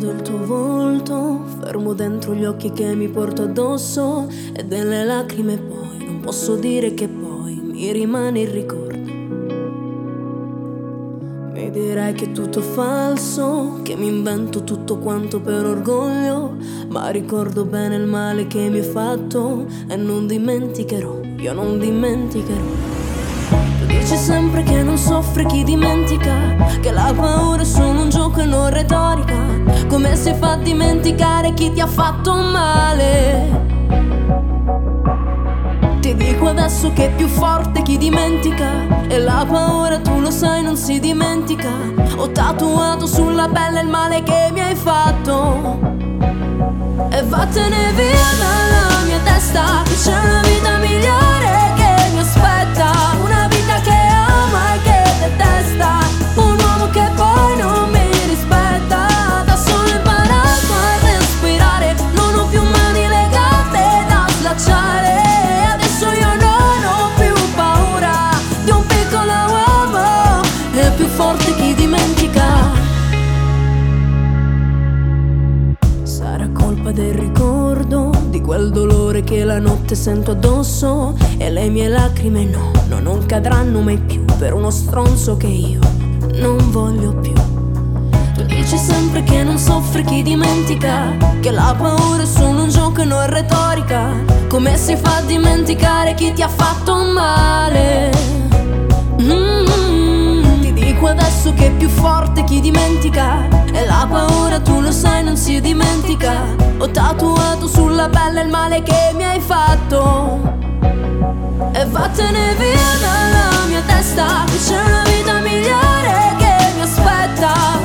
Ricordo il tuo volto, fermo dentro gli occhi che mi porto addosso, e delle lacrime poi non posso dire che poi mi rimane il ricordo. Mi direi che è tutto falso, che mi invento tutto quanto per orgoglio, ma ricordo bene il male che mi hai fatto e non dimenticherò, io non dimenticherò. Tu dici sempre che non soffre chi dimentica, che la paura è solo un gioco e non retorica. Come si fa a dimenticare chi ti ha fatto male? Ti dico adesso che è più forte chi dimentica, e la paura tu lo sai non si dimentica. Ho tatuato sulla pelle il male che mi hai fatto, e vattene via dalla mia testa, che c'è una vita migliore che mi aspetta. Una vita che ama e che detesta, un uomo che poi non mi rispetta. Da solo ho imparato a respirare, non ho più mani legate da slacciare. Adesso io non ho più paura di un piccolo uomo, è più forte chi dimentica. Sarà colpa del ricordo, di quel dolore che la notte sento addosso, e le mie lacrime no, non cadranno mai più per uno stronzo che io non voglio più. Tu dici sempre che non soffre chi dimentica, che la paura è solo un gioco e non retorica. Come si fa a dimenticare chi ti ha fatto male? Ti dico adesso che è più forte chi dimentica, e la paura tu lo sai non si dimentica. Ho tatuato sulla pelle il male che mi hai fatto, e vattene via dalla mia testa, che c'è una vita migliore che mi aspetta.